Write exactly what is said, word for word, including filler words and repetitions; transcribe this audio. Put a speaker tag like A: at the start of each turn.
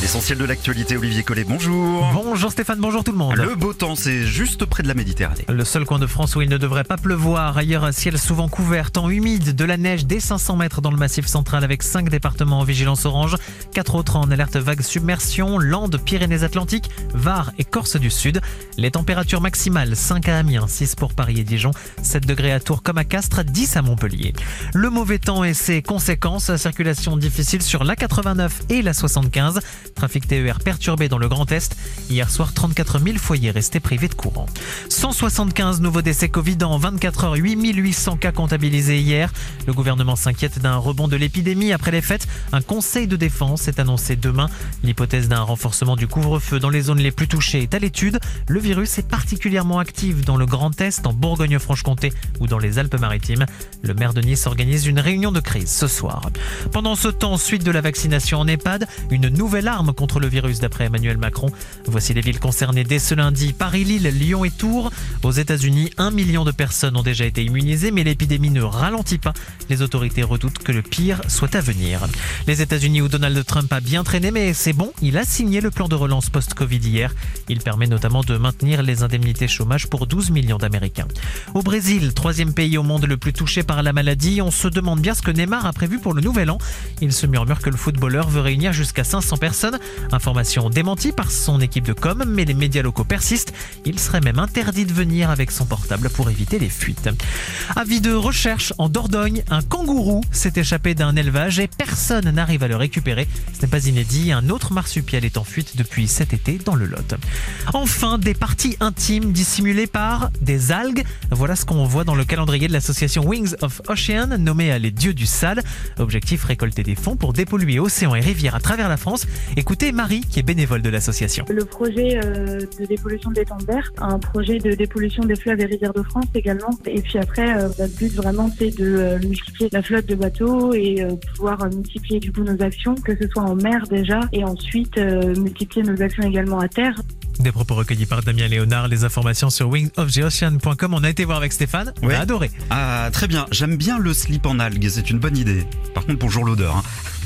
A: L'essentiel de l'actualité, Olivier Collet, bonjour.
B: Bonjour Stéphane, bonjour tout le monde.
A: Le beau temps, c'est juste près de la Méditerranée.
B: Le seul coin de France où il ne devrait pas pleuvoir. Ailleurs, un ciel souvent couvert, temps humide, de la neige dès cinq cents mètres dans le massif central avec cinq départements en vigilance orange, quatre autres en alerte vague submersion, Landes, Pyrénées-Atlantiques, Var et Corse du Sud. Les températures maximales, cinq à Amiens, six pour Paris et Dijon, sept degrés à Tours comme à Castres, dix à Montpellier. Le mauvais temps et ses conséquences, circulation difficile sur l'A quatre-vingt-neuf et la soixante-quinze. Trafic T E R perturbé dans le Grand Est. Hier soir, trente-quatre mille foyers restés privés de courant. cent soixante-quinze nouveaux décès Covid en vingt-quatre heures, huit mille huit cents cas comptabilisés hier. Le gouvernement s'inquiète d'un rebond de l'épidémie après les fêtes. Un conseil de défense est annoncé demain. L'hypothèse d'un renforcement du couvre-feu dans les zones les plus touchées est à l'étude. Le virus est particulièrement actif dans le Grand Est, en Bourgogne-Franche-Comté ou dans les Alpes-Maritimes. Le maire de Nice organise une réunion de crise ce soir. Pendant ce temps, suite de la vaccination en EHPAD, une nouvelle arme contre le virus d'après Emmanuel Macron. Voici les villes concernées dès ce lundi. Paris, Lille, Lyon et Tours. Aux États-Unis, un million de personnes ont déjà été immunisées, mais l'épidémie ne ralentit pas. Les autorités redoutent que le pire soit à venir. Les États-Unis où Donald Trump a bien traîné, mais c'est bon, il a signé le plan de relance post-Covid hier. Il permet notamment de maintenir les indemnités chômage pour douze millions d'Américains. Au Brésil, troisième pays au monde le plus touché par la maladie, on se demande bien ce que Neymar a prévu pour le nouvel an. Il se murmure que le footballeur veut réunir jusqu'à cinq cents personnes. Information démentie par son équipe de com, mais les médias locaux persistent. Il serait même interdit de venir avec son portable pour éviter les fuites. Avis de recherche en Dordogne, un kangourou s'est échappé d'un élevage et personne n'arrive à le récupérer. Ce n'est pas inédit, un autre marsupial est en fuite depuis cet été dans le Lot. Enfin, des parties intimes dissimulées par des algues. Voilà ce qu'on voit dans le calendrier de l'association Wings of Ocean, nommée les dieux du sale. Objectif, récolter des fonds pour dépolluer océans et rivières à travers la France. Écoutez Marie, qui est bénévole de l'association.
C: Le projet euh, de dépollution des temps verts, un projet de dépollution des fleuves et rivières de France également. Et puis après, euh, notre but vraiment, c'est de euh, multiplier la flotte de bateaux et euh, pouvoir euh, multiplier du coup nos actions, que ce soit en mer déjà, et ensuite euh, multiplier nos actions également à terre.
B: Des propos recueillis par Damien Léonard, les informations sur wings of the ocean point com. On a été voir avec Stéphane, on
A: ouais.
B: a adoré.
A: Ah, très bien, j'aime bien le slip en algues, c'est une bonne idée. Par contre, bonjour l'odeur. Hein.